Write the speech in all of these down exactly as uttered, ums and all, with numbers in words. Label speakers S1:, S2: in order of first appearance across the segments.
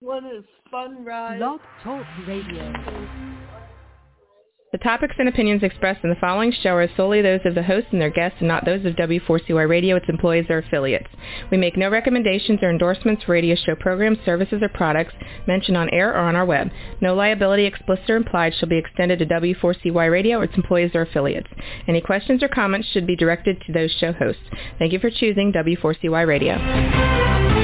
S1: One is Fun Ride.
S2: Blog Talk Radio.
S3: The topics and opinions expressed in the following show are solely those of the host and their guests and not those of W four C Y Radio, its employees, or affiliates. We make no recommendations or endorsements for radio show programs, services, or products mentioned on air or on our web. No liability, explicit or implied, shall be extended to W four C Y Radio or its employees or affiliates. Any questions or comments should be directed to those show hosts. Thank you for choosing W four C Y Radio.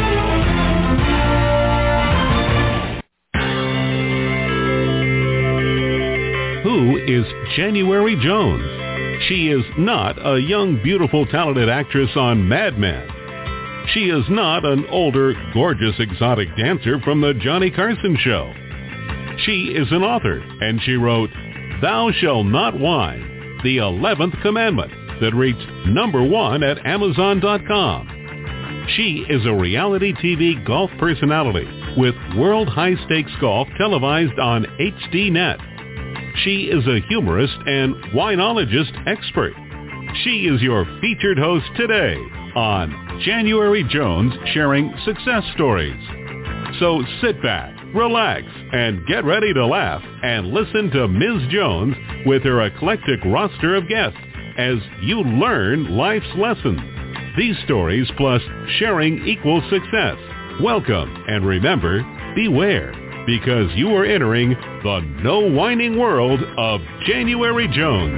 S4: Who is January Jones? She is not a young, beautiful, talented actress on Mad Men. She is not an older, gorgeous, exotic dancer from the Johnny Carson show. She is an author, and she wrote, Thou Shalt Not Whine, the eleventh Commandment, that reached number one at Amazon dot com. She is a reality T V golf personality with World High Stakes Golf televised on H D Net. She is a humorist and winologist expert. She is your featured host today on January Jones Sharing Success Stories. So sit back, relax, and get ready to laugh and listen to Miz Jones with her eclectic roster of guests as you learn life's lessons. These stories plus sharing equals success. Welcome, and remember, beware, because you are entering the no whining world of January Jones.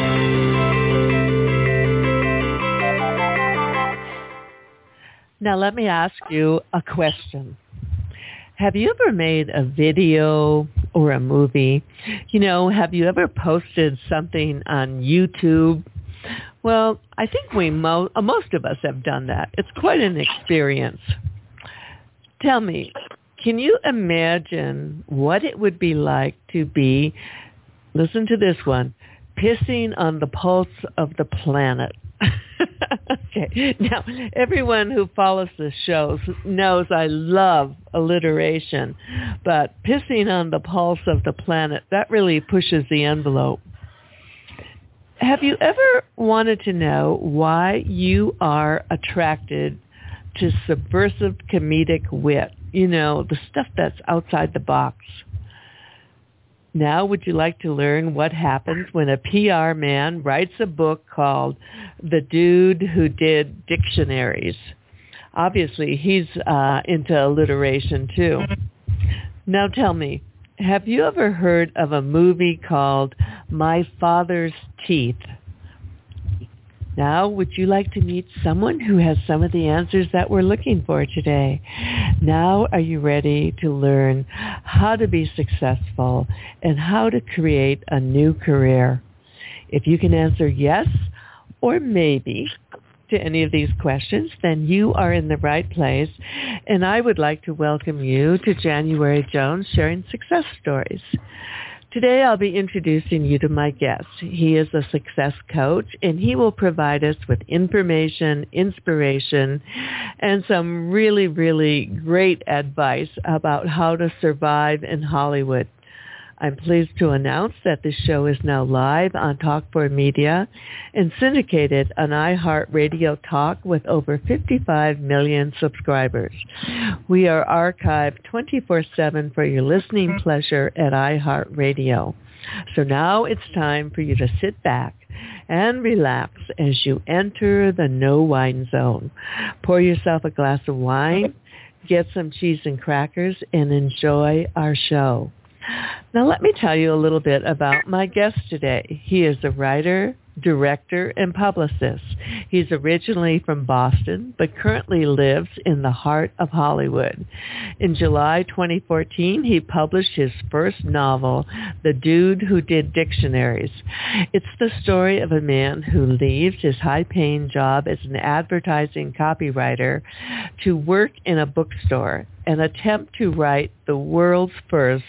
S1: Now let me ask you a question. Have you ever made a video or a movie? You know, have you ever posted something on YouTube? Well, I think we mo- most of us have done that. It's quite an experience. Tell me, can you imagine what it would be like to be, listen to this one, pissing on the pulse of the planet? Okay. Now, everyone who follows the shows knows I love alliteration, but pissing on the pulse of the planet, that really pushes the envelope. Have you ever wanted to know why you are attracted to subversive comedic wit? You know, the stuff that's outside the box. Now, would you like to learn what happens when a P R man writes a book called The Dude Who Did Dictionaries? Obviously, he's uh, into alliteration, too. Now, tell me, have you ever heard of a movie called My Father's Teeth? Now, would you like to meet someone who has some of the answers that we're looking for today? Now, are you ready to learn how to be successful and how to create a new career? If you can answer yes or maybe to any of these questions, then you are in the right place. And I would like to welcome you to January Jones Sharing Success Stories. Today I'll be introducing you to my guest. He is a success coach, and he will provide us with information, inspiration, and some really, really great advice about how to survive in Hollywood. I'm pleased to announce that this show is now live on Talk four Media and syndicated on iHeartRadio Talk with over fifty-five million subscribers. We are archived twenty-four seven for your listening pleasure at iHeartRadio. So now it's time for you to sit back and relax as you enter the no wine zone. Pour yourself a glass of wine, get some cheese and crackers, and enjoy our show. Now let me tell you a little bit about my guest today. He is a writer, director, and publicist. He's originally from Boston, but currently lives in the heart of Hollywood. In July twenty fourteen, he published his first novel, The Dude Who Did Dictionaries. It's the story of a man who leaves his high-paying job as an advertising copywriter to work in a bookstore and attempt to write the world's first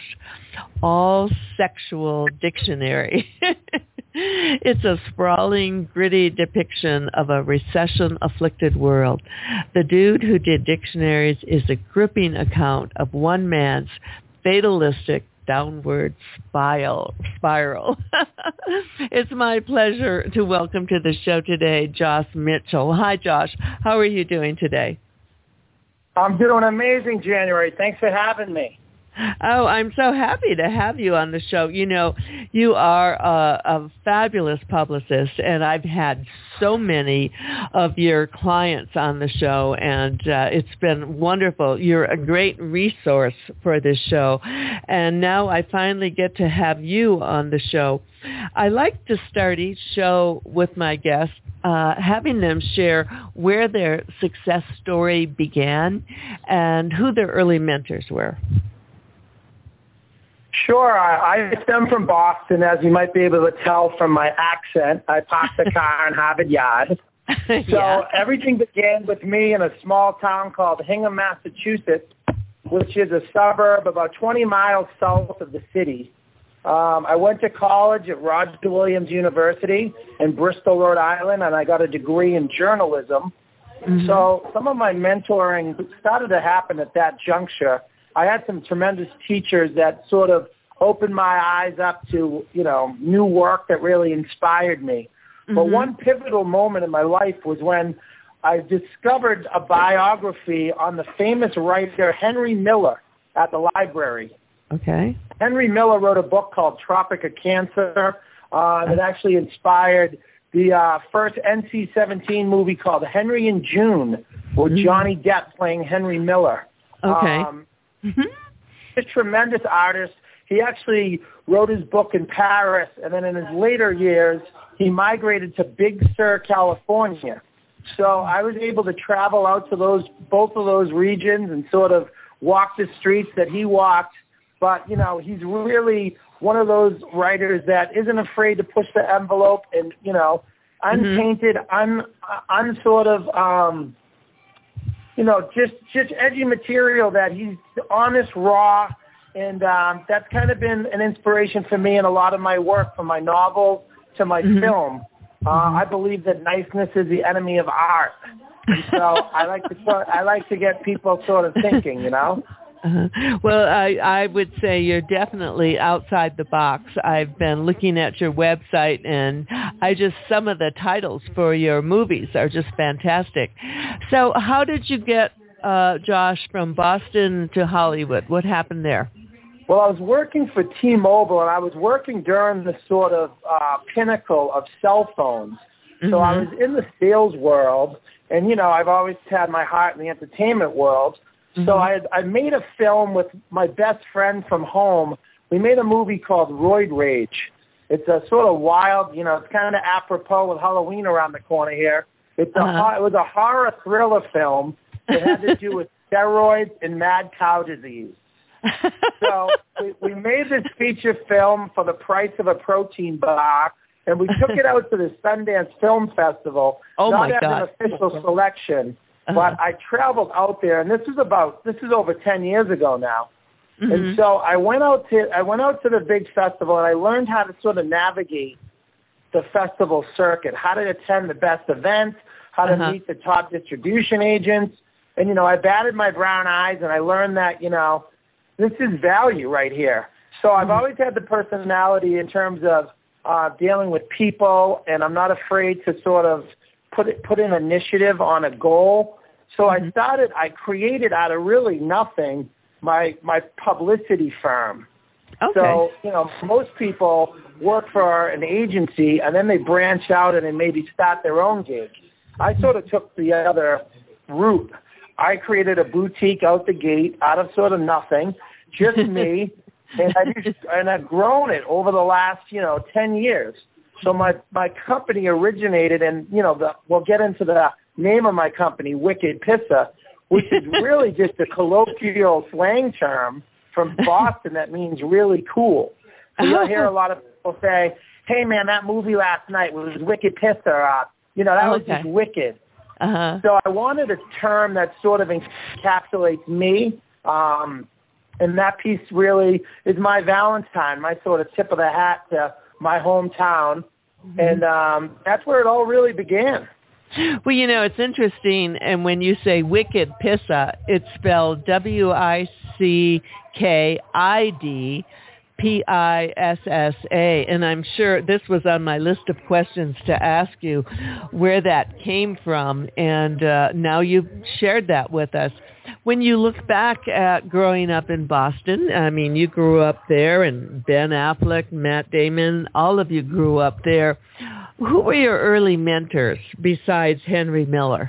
S1: all-sexual dictionary. It's a sprawling, gritty depiction of a recession-afflicted world. The Dude Who Did Dictionaries is a gripping account of one man's fatalistic downward spiral. spiral. It's my pleasure to welcome to the show today Josh Mitchell. Hi, Josh. How are you doing today?
S2: I'm doing amazing, January. Thanks for having me.
S1: Oh, I'm so happy to have you on the show. You know, you are a, a fabulous publicist, and I've had so many of your clients on the show, and uh, it's been wonderful. You're a great resource for this show, and now I finally get to have you on the show. I like to start each show with my guests Uh, having them share where their success story began and who their early mentors were.
S2: Sure. I, I stem from Boston, as you might be able to tell from my accent. I parked the car in Harvard Yard. So
S1: yeah.
S2: everything began with me in a small town called Hingham, Massachusetts, which is a suburb about twenty miles south of the city. Um, I went to college at Roger Williams University in Bristol, Rhode Island, and I got a degree in journalism. Mm-hmm. So some of my mentoring started to happen at that juncture. I had some tremendous teachers that sort of opened my eyes up to, you know, new work that really inspired me. Mm-hmm. But one pivotal moment in my life was when I discovered a biography on the famous writer Henry Miller at the library.
S1: Okay.
S2: Henry Miller wrote a book called Tropic of Cancer uh, that actually inspired the uh, first N C seventeen movie called Henry and June, with mm-hmm. Johnny Depp playing Henry Miller.
S1: Okay.
S2: Um, mm-hmm. A tremendous artist. He actually wrote his book in Paris, and then in his later years, he migrated to Big Sur, California. So I was able to travel out to those both of those regions and sort of walk the streets that he walked. But, you know, he's really one of those writers that isn't afraid to push the envelope and, you know, untainted, mm-hmm. un, un sort of, um, you know, just, just edgy material that he's honest, raw. And um, that's kind of been an inspiration for me in a lot of my work, from my novels to my mm-hmm. film. Uh, mm-hmm. I believe that niceness is the enemy of art. And so I like to I like to get people sort of thinking, you know.
S1: Uh-huh. Well, I, I would say you're definitely outside the box. I've been looking at your website, and I just some of the titles for your movies are just fantastic. So how did you get, uh, Josh, from Boston to Hollywood? What happened there?
S2: Well, I was working for T-Mobile, and I was working during the sort of uh, pinnacle of cell phones. So mm-hmm. I was in the sales world, and, you know, I've always had my heart in the entertainment world. Mm-hmm. So I had, I made a film with my best friend from home. We made a movie called Roid Rage. It's a sort of wild, you know, it's kind of apropos with Halloween around the corner here. It's a uh-huh. It was a horror thriller film that had to do with steroids and mad cow disease. So we, we made this feature film for the price of a protein bar, and we took it out to the Sundance Film Festival,
S1: oh
S2: not
S1: my
S2: as
S1: God.
S2: an official selection.
S1: Uh-huh.
S2: But I traveled out there, and this is about this is over ten years ago now. Mm-hmm. And so I went out to I went out to the big festival, and I learned how to sort of navigate the festival circuit, how to attend the best events, how to uh-huh. meet the top distribution agents, and you know I batted my brown eyes, and I learned that you know this is value right here. So I've mm-hmm. always had the personality in terms of uh, dealing with people, and I'm not afraid to sort of put it, put in initiative on a goal. So mm-hmm. I started, I created out of really nothing my my publicity firm.
S1: Okay.
S2: So, you know, most people work for an agency and then they branch out and they maybe start their own gig. I sort of took the other route. I created a boutique out the gate out of sort of nothing, just me, and, I just, and I've grown it over the last, you know, ten years. So my, my company originated, and, you know, the, we'll get into the name of my company, Wicked Pissa, which is really just a colloquial slang term from Boston that means really cool. So you'll hear a lot of people say, hey, man, that movie last night was Wicked Pissa. Uh, you know, that was
S1: okay.
S2: just wicked.
S1: Uh-huh.
S2: So I wanted a term that sort of encapsulates me, um, and that piece really is my Valentine, my sort of tip of the hat to my hometown. Mm-hmm. And um, that's where it all really began.
S1: Well, you know, it's interesting, and when you say Wicked Pissa, it's spelled W I C K I D P I S S A, and I'm sure this was on my list of questions to ask you where that came from, and uh, now you've shared that with us. When you look back at growing up in Boston, I mean, you grew up there, and Ben Affleck, Matt Damon, all of you grew up there. Who were your early mentors besides Henry Miller?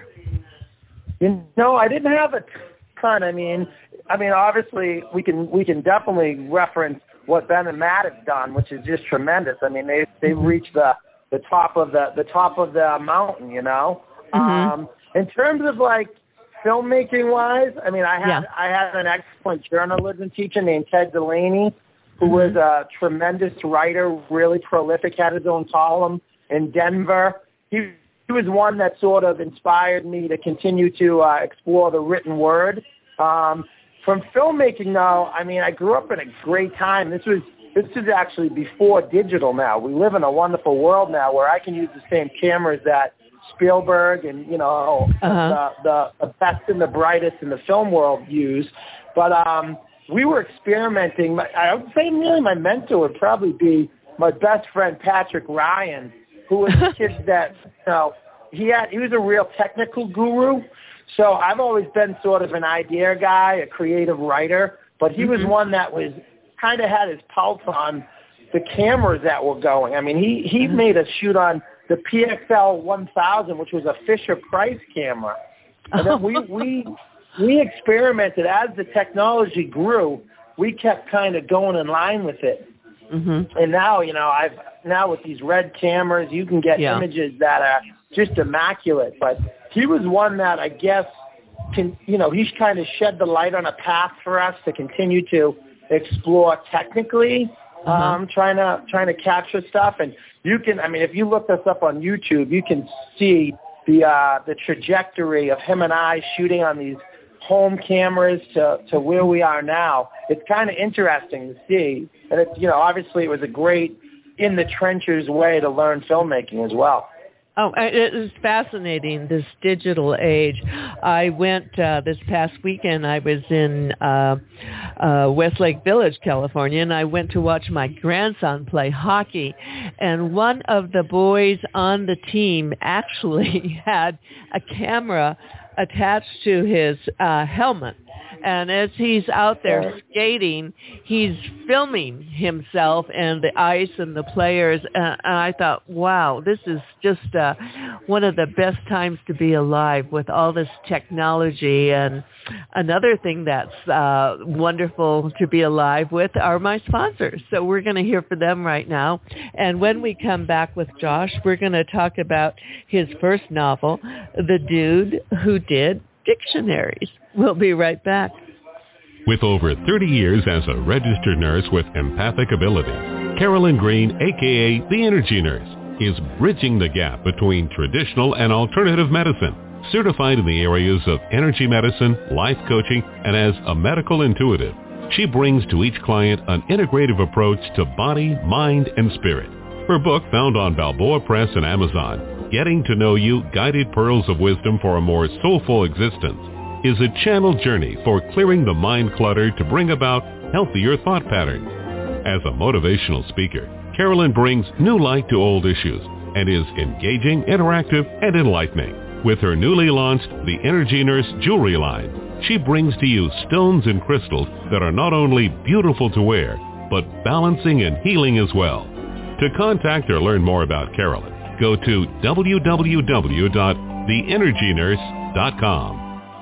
S2: You know, I didn't have a ton. I mean, I mean, obviously, we can we can definitely reference what Ben and Matt have done, which is just tremendous. I mean, they they've reached the, the top of the the top of the mountain. You know, mm-hmm. um, in terms of like filmmaking wise, I mean, I had yeah. I had an excellent journalism teacher named Ted Delaney, who mm-hmm. was a tremendous writer, really prolific, had his own column in Denver. He He was one that sort of inspired me to continue to uh, explore the written word. Um, from filmmaking, though, I mean, I grew up in a great time. This was this is actually before digital now. We live in a wonderful world now where I can use the same cameras that Spielberg and, you know, uh-huh. the, the best and the brightest in the film world use. But um, we were experimenting. I would say really my mentor would probably be my best friend, Patrick Ryan, who was a kid that, you know, he had, he was a real technical guru. So I've always been sort of an idea guy, a creative writer, but he mm-hmm. was one that was kind of had his pulse on the cameras that were going. I mean, he, he mm-hmm. made us shoot on the P X L one thousand, which was a Fisher-Price camera. And then we, we, we experimented. As the technology grew, we kept kind of going in line with it. Mm-hmm. And now, you know, I've now with these red cameras, you can get yeah. images that are just immaculate. But he was one that I guess can, you know, he's kind of shed the light on a path for us to continue to explore technically, uh-huh. um, trying to trying to capture stuff. And you can, I mean, if you look us up on YouTube, you can see the uh, the trajectory of him and I shooting on these home cameras to, to where we are now. It's kind of interesting to see. And it's, you know, obviously it was a great in the trenches way to learn filmmaking as well.
S1: Oh, it is fascinating, this digital age. I went uh, this past weekend, I was in uh, uh, Westlake Village, California, and I went to watch my grandson play hockey. And one of the boys on the team actually had a camera attached to his uh, helmet. And as he's out there skating, he's filming himself and the ice and the players. And I thought, wow, this is just uh, one of the best times to be alive with all this technology. And another thing that's uh, wonderful to be alive with are my sponsors. So we're going to hear from them right now. And when we come back with Josh, we're going to talk about his first novel, The Dude Who Did Dictionaries. We'll be right back.
S4: With over thirty years as a registered nurse with empathic abilities, Carolyn Green, a k a. The Energy Nurse, is bridging the gap between traditional and alternative medicine. Certified in the areas of energy medicine, life coaching, and as a medical intuitive, she brings to each client an integrative approach to body, mind, and spirit. Her book, found on Balboa Press and Amazon, Getting to Know You, Guided Pearls of Wisdom for a More Soulful Existence, is a channel journey for clearing the mind clutter to bring about healthier thought patterns. As a motivational speaker, Carolyn brings new light to old issues and is engaging, interactive, and enlightening. With her newly launched The Energy Nurse Jewelry line, she brings to you stones and crystals that are not only beautiful to wear, but balancing and healing as well. To contact or learn more about Carolyn, go to w w w dot the energy nurse dot com.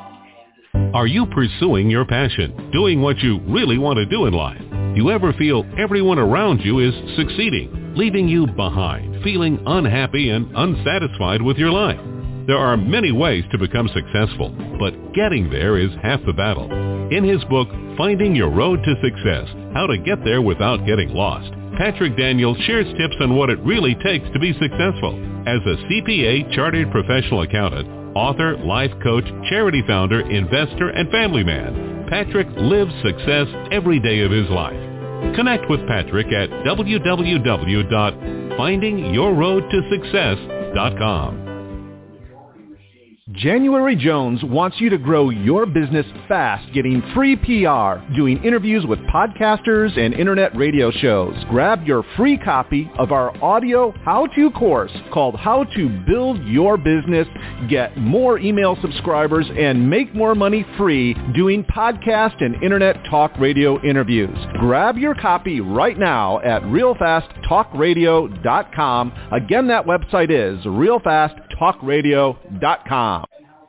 S4: Are you pursuing your passion, doing what you really want to do in life? Do you ever feel everyone around you is succeeding, leaving you behind, feeling unhappy and unsatisfied with your life? There are many ways to become successful, but getting there is half the battle. In his book, Finding Your Road to Success, How to Get There Without Getting Lost, Patrick Daniel shares tips on what it really takes to be successful. As a C P A chartered professional accountant, author, life coach, charity founder, investor, and family man, Patrick lives success every day of his life. Connect with Patrick at w w w dot finding your road to success dot com.
S5: January Jones wants you to grow your business fast, getting free P R, doing interviews with podcasters and internet radio shows. Grab your free copy of our audio how-to course called How to Build Your Business, get more email subscribers, and make more money free doing podcast and internet talk radio interviews. Grab your copy right now at real fast talk radio dot com. Again, that website is real fast talk radio dot com.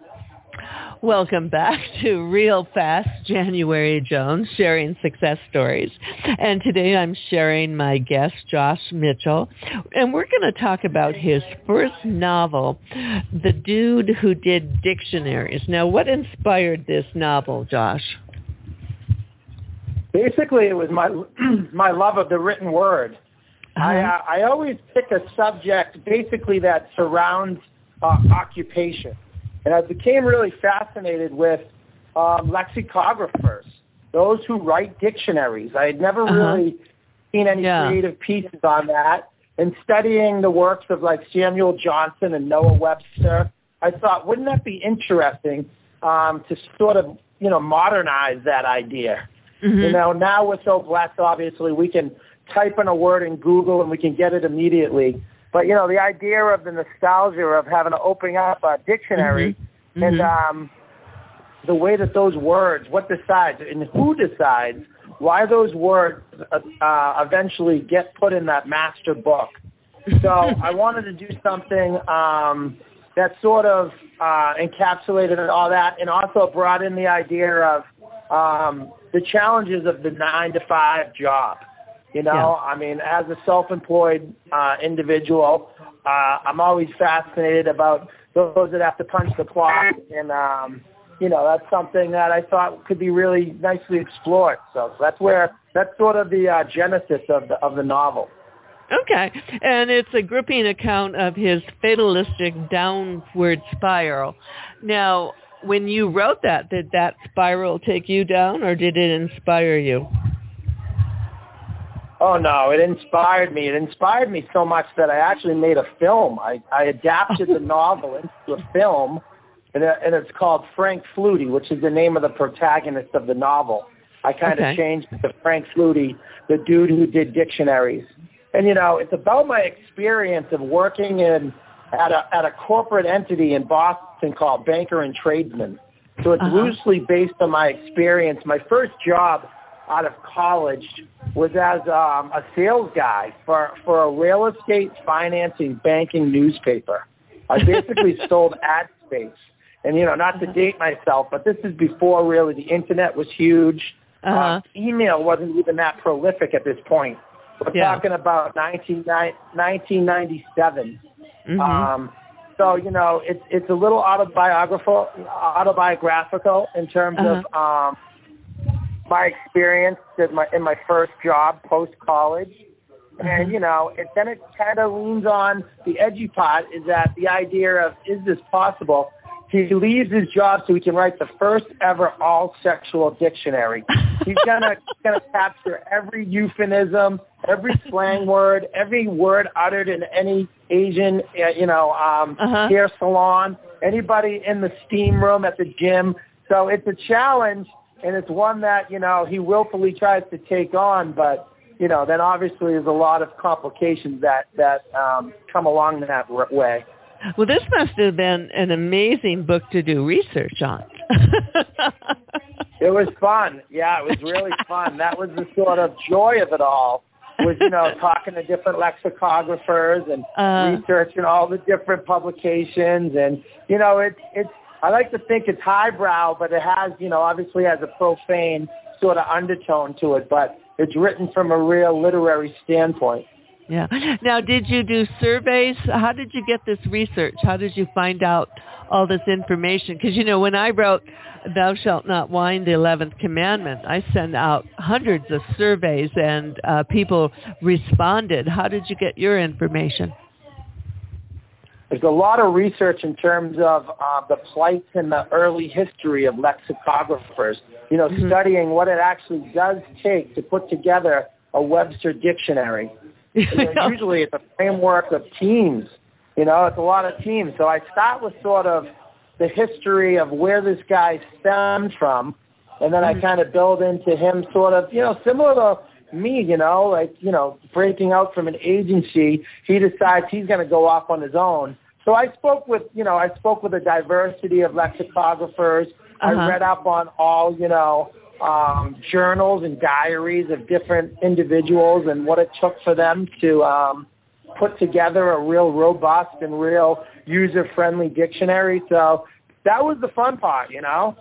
S1: Welcome back to Real Fast, January Jones, sharing success stories. And today I'm sharing my guest, Josh Mitchell, and we're going to talk about his first novel, The Dude Who Did Dictionaries. Now, what inspired this novel, Josh?
S2: Basically, it was my my love of the written word. Uh-huh. I, uh, I always pick a subject, basically, that surrounds uh, occupation. And I became really fascinated with um, lexicographers, those who write dictionaries. I had never uh-huh. really seen any yeah. creative pieces on that. And studying the works of like Samuel Johnson and Noah Webster, I thought, wouldn't that be interesting um, to sort of, you know, modernize that idea? Mm-hmm. You know, now we're so blessed, obviously, we can type in a word in Google and we can get it immediately. But, you know, the idea of the nostalgia of having to open up a dictionary mm-hmm. and mm-hmm. um, the way that those words, what decides and who decides why those words uh, eventually get put in that master book. So I wanted to do something um, that sort of uh, encapsulated all that and also brought in the idea of um, the challenges of the nine to five job. You know, yeah. I mean, as a self-employed uh, individual, uh, I'm always fascinated about those that have to punch the clock. And, um, you know, that's something that I thought could be really nicely explored. So that's where, that's sort of the uh, genesis of the, of the novel.
S1: Okay. And it's a gripping account of his fatalistic downward spiral. Now, when you wrote that, did that spiral take you down or did it inspire you?
S2: Oh, no, it inspired me. It inspired me so much that I actually made a film. I, I adapted the novel into a film, and, it, and it's called Frank Flutie, which is the name of the protagonist of the novel. I kind of okay. changed it to Frank Flutie, the dude who did dictionaries. And, you know, it's about my experience of working in at a, at a corporate entity in Boston called Banker and Tradesman. So it's uh-huh. loosely based on my experience. My first job out of college was as um, a sales guy for, for a real estate financing banking newspaper. I basically sold ad space. And, you know, not to date myself, but this is before really the Internet was huge. Uh-huh. Uh, email wasn't even that prolific at this point. We're yeah. talking about nineteen ninety-seven. Mm-hmm. Um, so, you know, it's it's a little autobiographical, autobiographical in terms uh-huh. of um, my experience in my, in my first job post-college. Mm-hmm. And, you know, it, then it kind of leans on the edgy part is that the idea of, is this possible? He leaves his job so he can write the first ever all-sexual dictionary. He's gonna gonna capture every euphemism, every slang word, every word uttered in any Asian, uh, you know, um, uh-huh. hair salon, anybody in the steam room at the gym. So it's a challenge, and it's one that, you know, he willfully tries to take on, but, you know, then obviously there's a lot of complications that, that um, come along that way.
S1: Well, this must have been an amazing book to do research on.
S2: It was fun. Yeah, it was really fun. That was the sort of joy of it all, was, you know, talking to different lexicographers and uh, researching all the different publications. And, you know, it's, it's, I like to think it's highbrow, but it has, you know, obviously has a profane sort of undertone to it, but it's written from a real literary standpoint.
S1: Yeah. Now, did you do surveys? How did you get this research? How did you find out all this information? Because, you know, when I wrote Thou Shalt Not Whine, the eleventh Commandment, I sent out hundreds of surveys and uh, people responded. How did you get your information?
S2: There's a lot of research in terms of uh, the plight and the early history of lexicographers, you know, mm-hmm. studying what it actually does take to put together a Webster dictionary. You know, usually it's a framework of teams. You know, it's a lot of teams. So I start with sort of the history of where this guy stemmed from, and then I kind of build into him sort of, you know, similar to me, you know, like, you know, breaking out from an agency, he decides he's going to go off on his own. So I spoke with, you know, I spoke with a diversity of lexicographers. Uh-huh. I read up on all, you know, um, journals and diaries of different individuals and what it took for them to um, put together a real robust and real user-friendly dictionary. So that was the fun part, you know.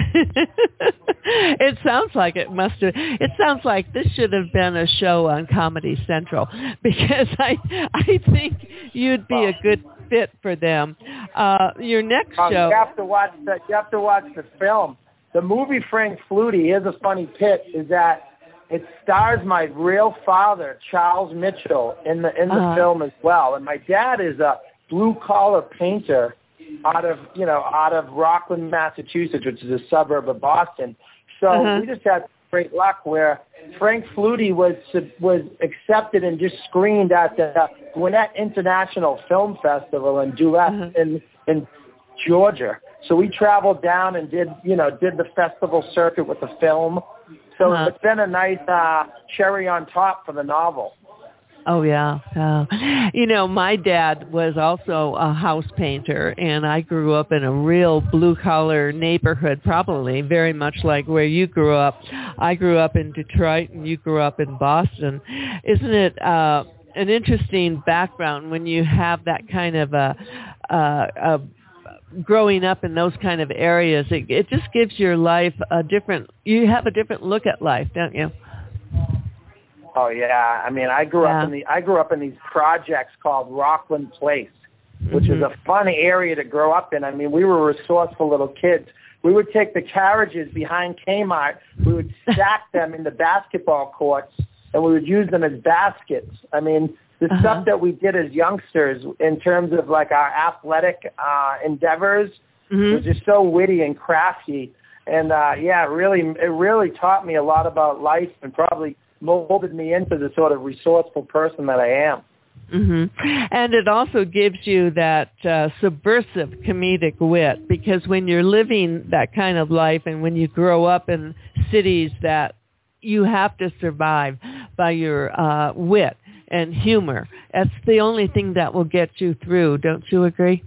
S1: It sounds like it must have. It sounds like this should have been a show on Comedy Central, because I I think you'd be a good fit for them. Uh, your next
S2: um,
S1: show.
S2: You have to watch the. You have to watch the film. The movie Frank Flutie. Here's a funny bit: is that it stars my real father, Charles Mitchell, in the in the uh-huh. film as well, and my dad is a blue collar painter out of, you know, out of Rockland, Massachusetts, which is a suburb of Boston. So uh-huh. we just had great luck where Frank Flutie was was accepted and just screened at the Gwinnett International Film Festival in Duet uh-huh. in in Georgia. So we traveled down and did, you know, did the festival circuit with the film. So uh-huh. it's been a nice uh, cherry on top for the novel.
S1: Oh, yeah. yeah. You know, my dad was also a house painter, and I grew up in a real blue-collar neighborhood, probably very much like where you grew up. I grew up in Detroit, and you grew up in Boston. Isn't it uh, an interesting background when you have that kind of a, a, a growing up in those kind of areas? It, it just gives your life a different, you have a different look at life, don't you?
S2: Oh yeah, I mean, I grew yeah. up in the I grew up in these projects called Rockland Place, which mm-hmm. is a fun area to grow up in. I mean, we were resourceful little kids. We would take the carriages behind Kmart, we would stack them in the basketball courts, and we would use them as baskets. I mean, the uh-huh. stuff that we did as youngsters in terms of like our athletic uh, endeavors mm-hmm. was just so witty and crafty. And uh, yeah, really, it really taught me a lot about life and probably molded me into the sort of resourceful person that I am.
S1: Mm-hmm. And it also gives you that uh, subversive comedic wit, because when you're living that kind of life and when you grow up in cities that you have to survive by your uh, wit and humor, that's the only thing that will get you through. Don't you agree?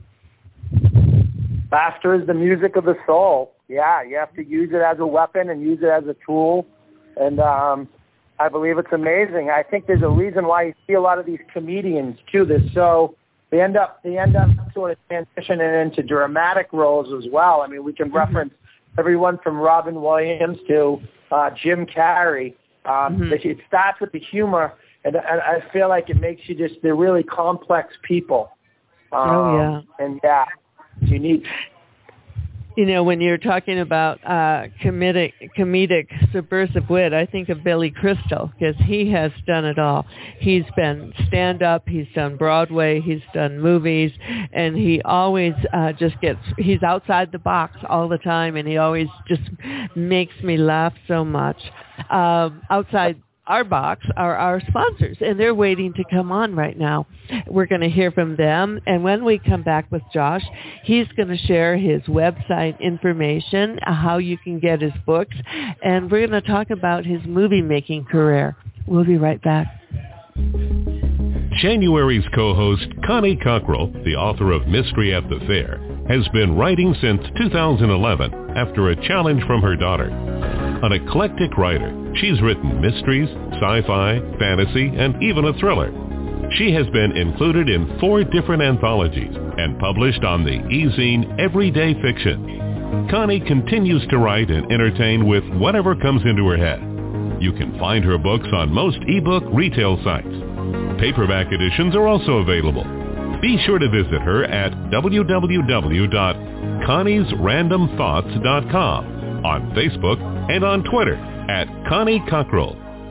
S2: Laughter is the music of the soul. Yeah, you have to use it as a weapon and use it as a tool. And um, I believe it's amazing. I think there's a reason why you see a lot of these comedians too. This so they end up they end up sort of transitioning into dramatic roles as well. I mean, we can reference everyone from Robin Williams to uh, Jim Carrey. Um, mm-hmm. It starts with the humor, and, and I feel like it makes you just they're really complex people. Um,
S1: oh yeah,
S2: and yeah, it's unique.
S1: You know, when you're talking about uh, comedic, comedic subversive wit, I think of Billy Crystal, because he has done it all. He's been stand-up, he's done Broadway, he's done movies, and he always uh, just gets, he's outside the box all the time, and he always just makes me laugh so much. Um, outside our box are our sponsors, and they're waiting to come on right now. We're going to hear from them, and when we come back with Josh, he's going to share his website information, how you can get his books, and we're going to talk about his movie-making career. We'll be right back.
S4: January's co-host, Connie Cockrell, the author of Mystery at the Fair, has been writing since two thousand eleven after a challenge from her daughter. An eclectic writer, she's written mysteries, sci-fi, fantasy, and even a thriller. She has been included in four different anthologies and published on the e-zine Everyday Fiction. Connie continues to write and entertain with whatever comes into her head. You can find her books on most ebook retail sites. Paperback editions are also available. Be sure to visit her at w w w dot connies random thoughts dot com, on Facebook, and on Twitter at Connie Cockrell.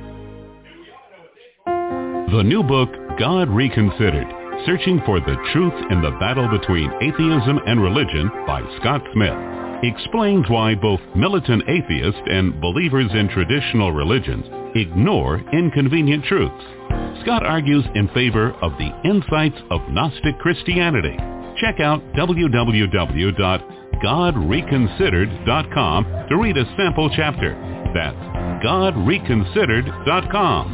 S4: The new book, God Reconsidered, Searching for the Truth in the Battle Between Atheism and Religion by Scott Smith, explains why both militant atheists and believers in traditional religions ignore inconvenient truths. Scott argues in favor of the insights of Gnostic Christianity. Check out w w w dot god reconsidered dot com to read a sample chapter. That's god reconsidered dot com.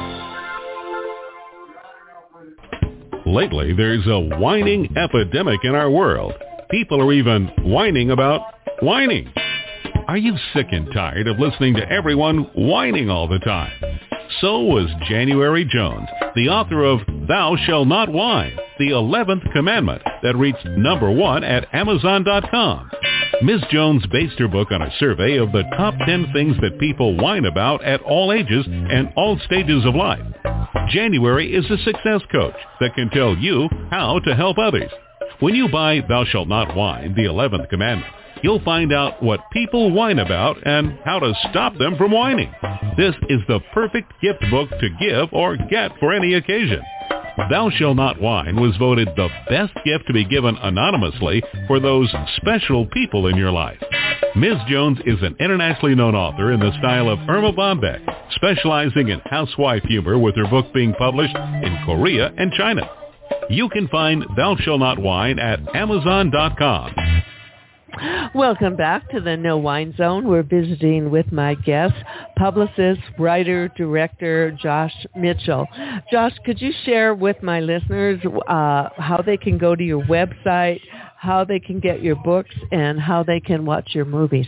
S4: Lately, there's a whining epidemic in our world. People are even whining about whining. Are you sick and tired of listening to everyone whining all the time? So was January Jones, the author of Thou Shalt Not Whine, the eleventh Commandment, that reached number one at amazon dot com. Miz Jones based her book on a survey of the top ten things that people whine about at all ages and all stages of life. January is a success coach that can tell you how to help others. When you buy Thou Shalt Not Whine, the eleventh Commandment, you'll find out what people whine about and how to stop them from whining. This is the perfect gift book to give or get for any occasion. Thou Shalt Not Whine was voted the best gift to be given anonymously for those special people in your life. Miz Jones is an internationally known author in the style of Irma Bombeck, specializing in housewife humor, with her book being published in Korea and China. You can find Thou Shalt Not Whine at amazon dot com.
S1: Welcome back to the No Whine Zone. We're visiting with my guest, publicist, writer, director, Josh Mitchell. Josh, could you share with my listeners uh, how they can go to your website, how they can get your books, and how they can watch your movies?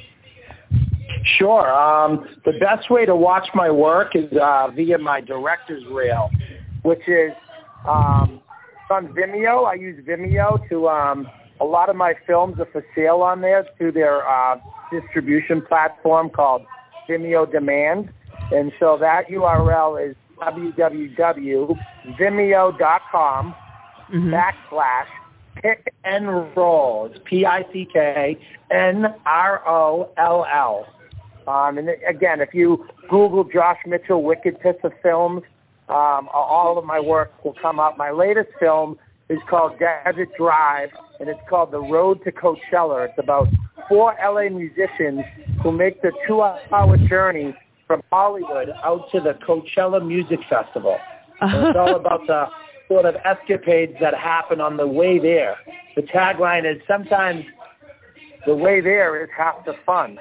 S2: Sure. Um, the best way to watch my work is uh, via my director's reel, which is um, on Vimeo. I use Vimeo to... Um, A lot of my films are for sale on there through their uh, distribution platform called Vimeo Demand. And so that U R L is w w w dot vimeo dot com mm-hmm. backslash pick and roll. It's P I C K N R O L L. Um, and again, if you Google Josh Mitchell Wicked Pissa Films, um, all of my work will come up. My latest film is called Desert Drive, and it's called The Road to Coachella. It's about four L A musicians who make the two-hour journey from Hollywood out to the Coachella Music Festival. And it's all about the sort of escapades that happen on the way there. The tagline is, sometimes the way there is half the fun.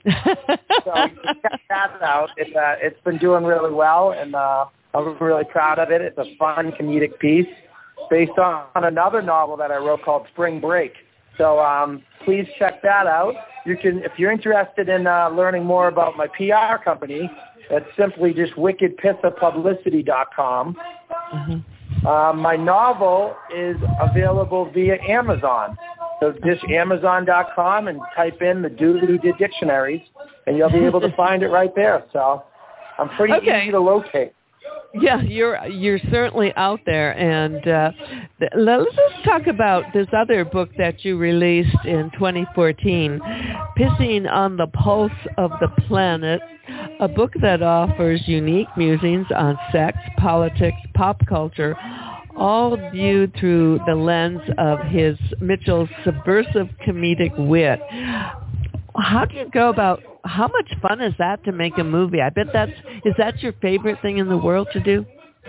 S2: So you can check that out. It, uh, it's been doing really well, and uh, I'm really proud of it. It's a fun comedic piece based on another novel that I wrote called Spring Break. So um, please check that out. You can, if you're interested in uh, learning more about my P R company, that's simply just wicked pissa publicity dot com. Mm-hmm. Uh, my novel is available via Amazon. So just amazon dot com and type in the Doodle Doo Dictionaries, and you'll be able to find it right there. So I'm pretty okay. easy to locate.
S1: Yeah, you're you're certainly out there, and uh, th- let's just talk about this other book that you released in twenty fourteen, Pissing on the Pulse of the Planet, a book that offers unique musings on sex, politics, pop culture, all viewed through the lens of his Mitchell's subversive comedic wit. How do you go about, how much fun is that to make a movie? I bet that's, is that your favorite thing in the world to do?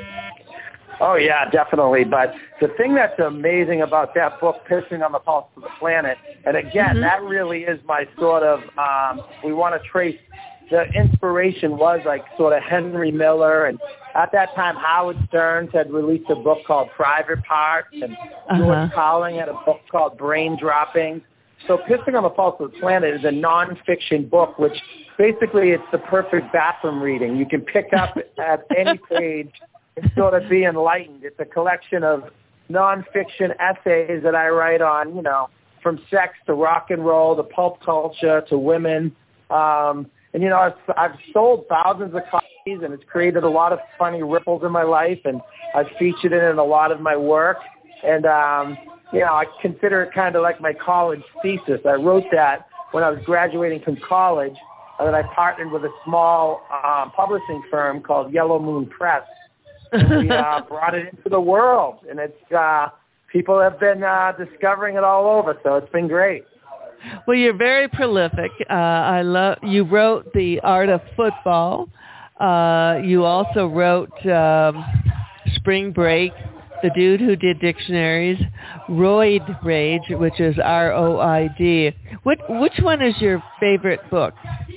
S2: Oh, yeah, definitely. But the thing that's amazing about that book, Pissing on the Pulse of the Planet, and again, mm-hmm. that really is my sort of, um, we want to trace, the inspiration was like sort of Henry Miller, and at that time, Howard Stern had released a book called Private Parts, and uh-huh. George Carlin had a book called Brain Droppings. So Pissing on the Pulse of the Planet is a nonfiction book, which basically it's the perfect bathroom reading. You can pick up at any page and sort of be enlightened. It's a collection of nonfiction essays that I write on, you know, from sex to rock and roll to pulp culture to women. Um, and, you know, I've, I've sold thousands of copies, and it's created a lot of funny ripples in my life, and I've featured it in a lot of my work. And, um, you know, I consider it kind of like my college thesis. I wrote that when I was graduating from college, and then I partnered with a small um, publishing firm called Yellow Moon Press. And we uh, brought it into the world, and it's uh, people have been uh, discovering it all over, so it's been great.
S1: Well, you're very prolific. Uh, I love. You wrote The Art of Football. Uh, you also wrote um, Spring Break, the dude who did dictionaries, Roid Rage, which is R O I D. What, which one is your favorite book?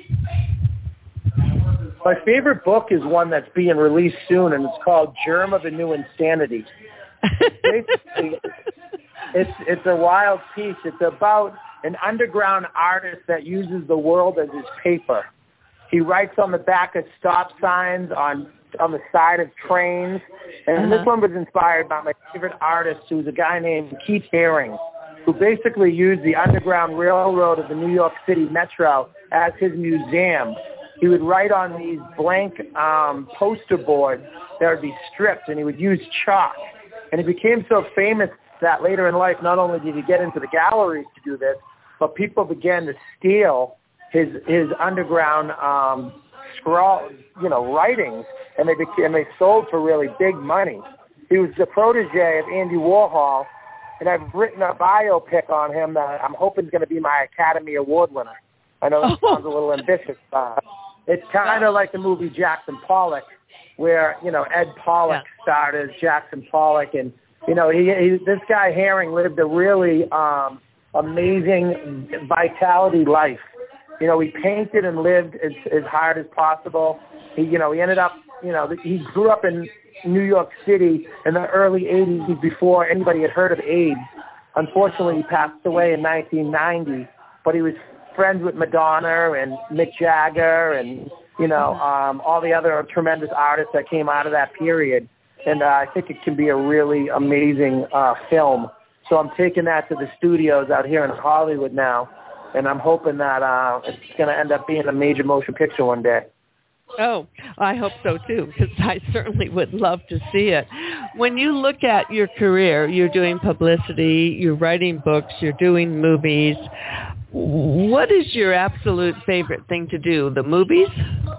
S2: My favorite book is one that's being released soon, and it's called Germ of a New Insanity. Basically, it's it's a wild piece. It's about an underground artist that uses the world as his paper. He writes on the back of stop signs, on on the side of trains, and uh-huh. this one was inspired by my favorite artist, who's a guy named Keith Haring, who basically used the Underground Railroad of the New York City Metro as his museum. He would write on these blank um, poster boards that would be stripped, and he would use chalk. And he became so famous that later in life, not only did he get into the galleries to do this, but people began to steal his his underground um, scrawl, you know, writings, and they became, and they sold for really big money. He was the protege of Andy Warhol, and I've written a biopic on him that I'm hoping is going to be my Academy Award winner. I know that sounds a little ambitious, but it's kind of like the movie Jackson Pollock, where, you know, Ed Pollock yeah. starred as Jackson Pollock, and, you know, he, he this guy Haring lived a really um, amazing vitality life. You know, he painted and lived as, as hard as possible. He, you know, he ended up, you know, he grew up in New York City in the early eighties before anybody had heard of AIDS. Unfortunately, he passed away in nineteen ninety, but he was friends with Madonna and Mick Jagger and, you know, um, all the other tremendous artists that came out of that period. And uh, I think it can be a really amazing uh, film. So I'm taking that to the studios out here in Hollywood now, and I'm hoping that uh, it's going to end up being a major motion picture one day.
S1: Oh, I hope so too, because I certainly would love to see it. When you look at your career, you're doing publicity, you're writing books, you're doing movies. What is your absolute favorite thing to do? The movies?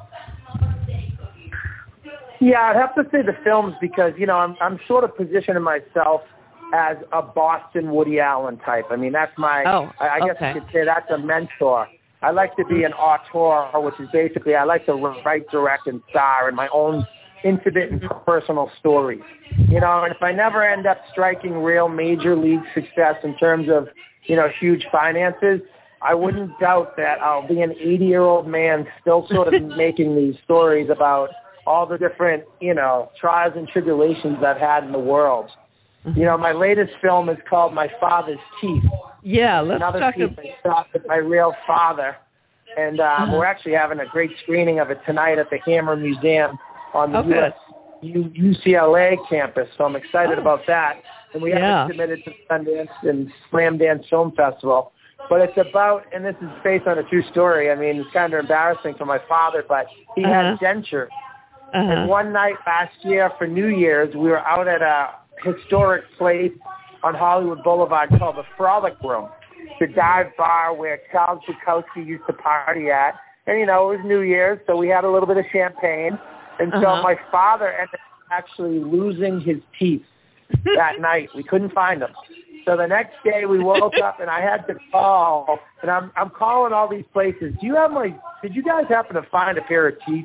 S2: Yeah, I'd have to say the films because, you know, I'm I'm sort of positioning myself as a Boston Woody Allen type. I mean, that's my,
S1: oh,
S2: I, I guess
S1: okay.
S2: you could say that's a mentor. I like to be an auteur, which is basically I like to write, direct, and star in my own intimate and personal stories. You know, and if I never end up striking real major league success in terms of, you know, huge finances, I wouldn't doubt that I'll be an eighty-year-old man still sort of making these stories about all the different, you know, trials and tribulations I've had in the world. You know, my latest film is called My Father's Teeth.
S1: Yeah, let's
S2: Another
S1: talk
S2: piece I shot with my real father. And um, uh-huh. we're actually having a great screening of it tonight at the Hammer Museum on the
S1: okay.
S2: U S, U C L A campus. So I'm excited
S1: oh.
S2: about that. And we
S1: yeah.
S2: haven't submitted to Sundance and Slam Dance Film Festival. But it's about, and this is based on a true story. I mean, it's kind of embarrassing for my father, but he
S1: uh-huh.
S2: had dentures.
S1: Uh-huh.
S2: And one night last year for New Year's, we were out at a historic place on Hollywood Boulevard called the Frolic Room, the dive bar where Charles Bukowski used to party at. And, you know, it was New Year's, so we had a little bit of champagne. And so
S1: uh-huh.
S2: my father ended up actually losing his teeth that night. We couldn't find them. So the next day we woke up and I had to call, and I'm I'm calling all these places. Do you have my, did you guys happen to find a pair of teeth?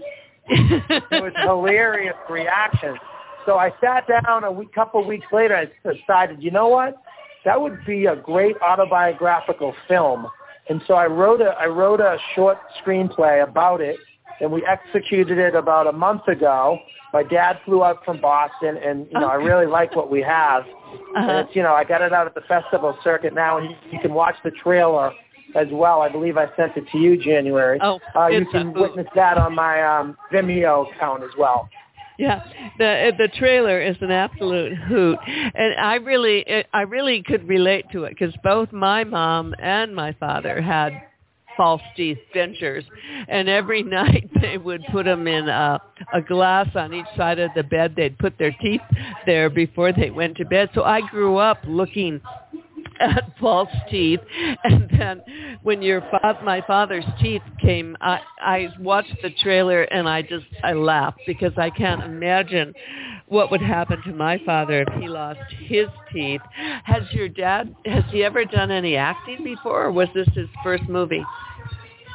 S2: It was hilarious reaction. So I sat down a week, couple weeks later. I decided, you know what, that would be a great autobiographical film. And so I wrote a I wrote a short screenplay about it, and we executed it about a month ago. My dad flew out from Boston, and you know I really like what we have. Uh-huh. And it's, you know, I got it out at the festival circuit now, and you, you can watch the trailer as well. I believe I sent it to you January.
S1: Oh,
S2: uh, you can witness that on my um, Vimeo account as well.
S1: Yeah, the the trailer is an absolute hoot, and I really I really could relate to it because both my mom and my father had false teeth dentures, and every night they would put them in a, a glass on each side of the bed. They'd put their teeth there before they went to bed. So I grew up looking at false teeth, and then when your fa- my father's teeth came, I, I watched the trailer and I just I laughed because I can't imagine what would happen to my father if he lost his teeth. Has your dad, has he ever done any acting before, or was this his first movie?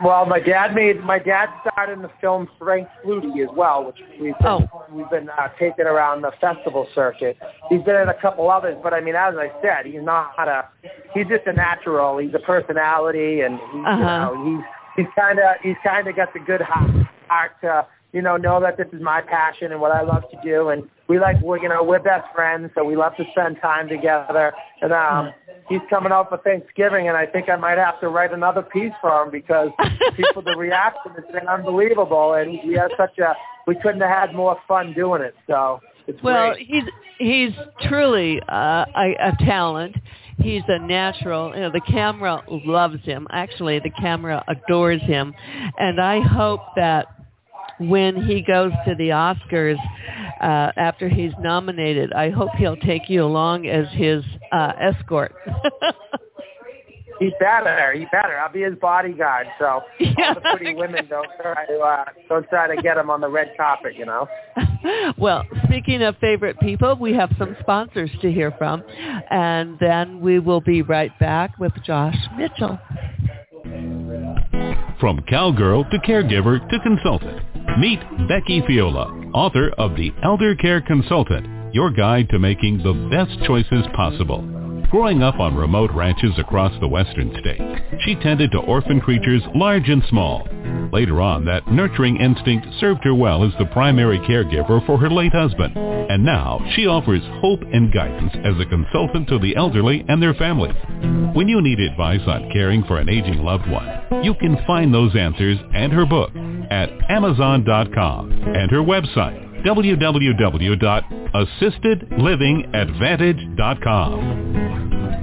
S2: Well, my dad made my dad starred in the film Frank Flutie as well, which we've been,
S1: Oh.
S2: we've been uh, taking around the festival circuit. He's been in a couple others, but I mean, as I said, he's not a he's just a natural. He's a personality, and he's,
S1: Uh-huh.
S2: you know, he's he's kind of he's kind of got the good heart to you know know that this is my passion and what I love to do, and we like we're you know we're best friends, so we love to spend time together, and um. He's coming out for Thanksgiving, and I think I might have to write another piece for him because people, the reaction has been unbelievable, and we have such a, we couldn't have had more fun doing it, so it's
S1: Well,
S2: great.
S1: he's he's truly uh, a, a talent. He's a natural. You know, the camera loves him. Actually, the camera adores him, and I hope that when he goes to the Oscars uh, after he's nominated, I hope he'll take you along as his uh, escort.
S2: He better, he better. I'll be his bodyguard, so all the pretty women don't try to uh, don't try to get him on the red carpet, you know.
S1: Well, speaking of favorite people, we have some sponsors to hear from, and then we will be right back with Josh Mitchell.
S4: From cowgirl to caregiver to consultant, meet Becky Fiola, author of The Elder Care Consultant, your guide to making the best choices possible. Growing up on remote ranches across the western state, she tended to orphan creatures large and small. Later on, that nurturing instinct served her well as the primary caregiver for her late husband, and now she offers hope and guidance as a consultant to the elderly and their families. When you need advice on caring for an aging loved one, you can find those answers and her book at amazon dot com and her website, w w w dot assisted living advantage dot com.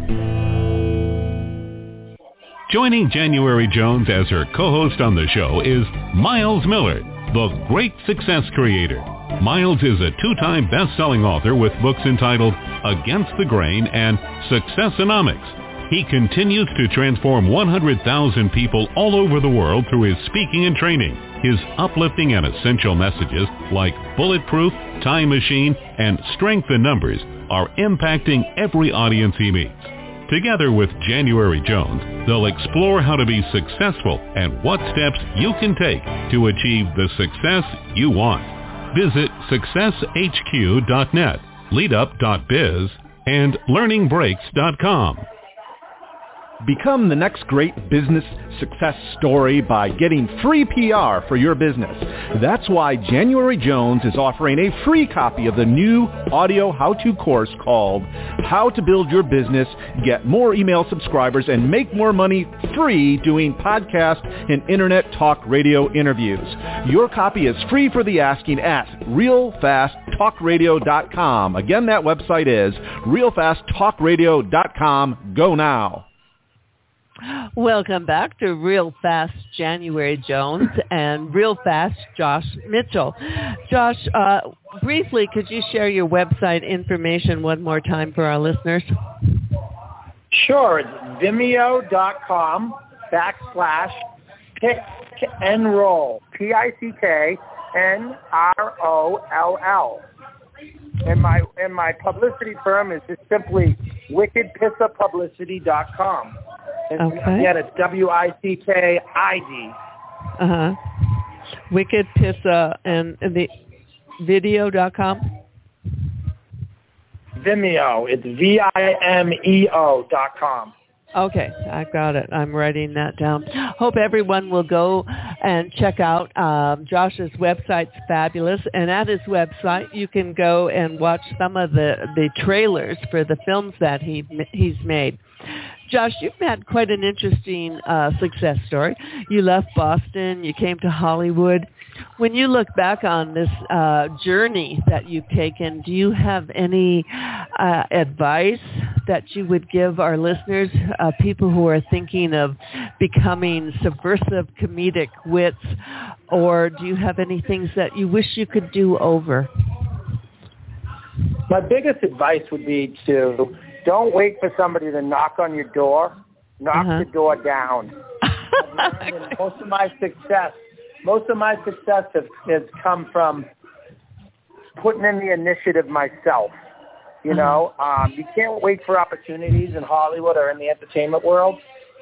S4: Joining January Jones as her co-host on the show is Miles Miller, the great success creator. Miles is a two-time best-selling author with books entitled Against the Grain and Successonomics. He continues to transform one hundred thousand people all over the world through his speaking and training. His uplifting and essential messages like Bulletproof, Time Machine, and Strength in Numbers are impacting every audience he meets. Together with January Jones, they'll explore how to be successful and what steps you can take to achieve the success you want. Visit success h q dot net, leadup dot biz, and learning breaks dot com.
S5: Become the next great business success story by getting free P R for your business. That's why January Jones is offering a free copy of the new audio how-to course called How to Build Your Business, Get More Email Subscribers, and Make More Money free doing podcast and internet talk radio interviews. Your copy is free for the asking at real fast talk radio dot com. Again, that website is real fast talk radio dot com. Go now.
S1: Welcome back to Real Fast January Jones and Real Fast Josh Mitchell. Josh, uh, briefly, could you share your website information one more time for our listeners?
S2: Sure, it's vimeo dot com backslash pick and roll, P I C K N R O L L. And my and my publicity firm is just simply wicked pissa publicity dot com. And
S1: Okay.
S2: yet it's W I C K I D.
S1: Uh-huh. Wicked Pissa and, and the video dot com?
S2: Vimeo. It's V I M E O dot com.
S1: Okay, I got it. I'm writing that down. Hope everyone will go and check out um, Josh's website's fabulous, and at his website you can go and watch some of the, the trailers for the films that he he's made. Josh, you've had quite an interesting uh, success story. You left Boston, you came to Hollywood. When you look back on this uh, journey that you've taken, do you have any uh, advice that you would give our listeners, uh, people who are thinking of becoming subversive comedic wits, or do you have any things that you wish you could do over?
S2: My biggest advice would be to don't wait for somebody to knock on your door. Knock
S1: Uh-huh.
S2: the door down. I've learned in most of my success, most of my success has, has come from putting in the initiative myself. You know, um, you can't wait for opportunities in Hollywood or in the entertainment world.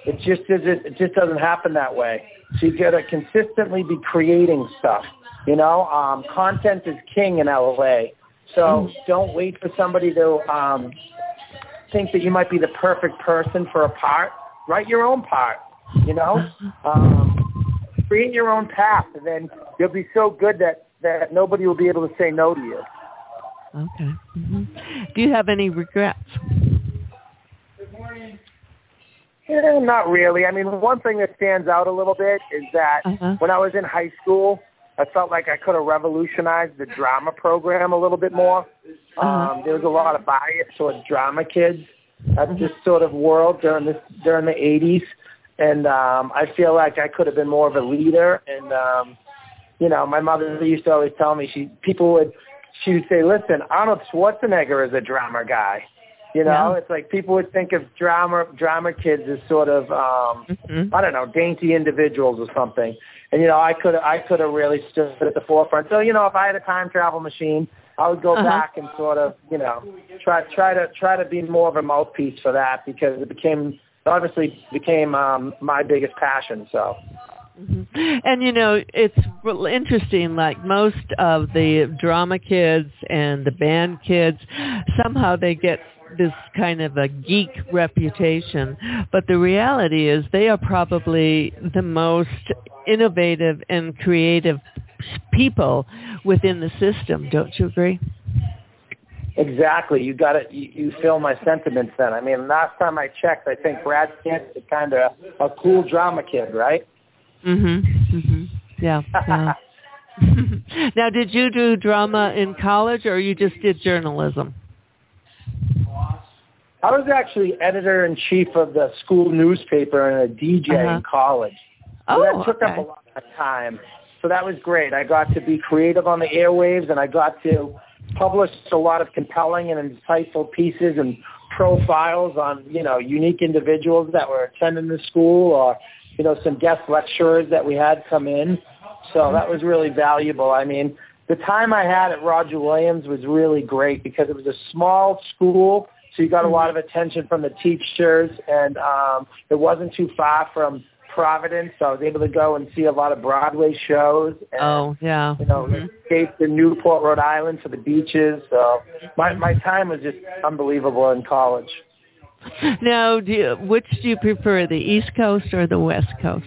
S2: it just isn't, it just doesn't happen that way. So you got to consistently be creating stuff. You know, um, content is king in L A. So mm. don't wait for somebody to um, think that you might be the perfect person for a part. Write your own part. You know, um, create your own path, and then you'll be so good that, that nobody will be able to say no to you.
S1: Okay. Mm-hmm. Do you have any regrets?
S2: Good morning. Yeah, not really. I mean, one thing that stands out a little bit is that uh-huh. when I was in high school, I felt like I could have revolutionized the drama program a little bit more. Uh-huh. Um, there was a lot of bias towards drama kids at uh-huh. this sort of world during this during the eighties. And um, I feel like I could have been more of a leader. And, um, you know, my mother used to always tell me, she people would, she would say, listen, Arnold Schwarzenegger is a drama guy. You know, yeah. It's like people would think of drama drama kids as sort of, um, mm-hmm. I don't know, dainty individuals or something. And, you know, I could I could have really stood at the forefront. So, you know, if I had a time travel machine, I would go uh-huh. back and sort of, you know, try try to try to be more of a mouthpiece for that, because it became obviously became um, my biggest passion. So.
S1: Mm-hmm. And, you know, it's interesting, like most of the drama kids and the band kids, somehow they get this kind of a geek reputation. But the reality is they are probably the most innovative and creative people within the system. Don't you agree?
S2: Exactly. You got it. You, you feel my sentiments then. I mean, last time I checked, I think Brad Kent is kind of a cool drama kid, right?
S1: Mm-hmm. Mm-hmm. Yeah. yeah. Now, did you do drama in college, or you just did journalism?
S2: I was actually editor-in-chief of the school newspaper and a D J uh-huh. in college. So
S1: oh,
S2: that took
S1: okay.
S2: up a lot of time. So that was great. I got to be creative on the airwaves, and I got to publish a lot of compelling and insightful pieces and profiles on, you know, unique individuals that were attending the school, or, you know, some guest lecturers that we had come in. So that was really valuable. I mean, the time I had at Roger Williams was really great because it was a small school, so you got a lot of attention from the teachers, and um, it wasn't too far from Providence, so I was able to go and see a lot of Broadway shows. And,
S1: oh, yeah.
S2: You know, mm-hmm. escaped to Newport, Rhode Island for the beaches. So my my time was just unbelievable in college.
S1: Now, do you, which do you prefer, the East Coast or the West Coast?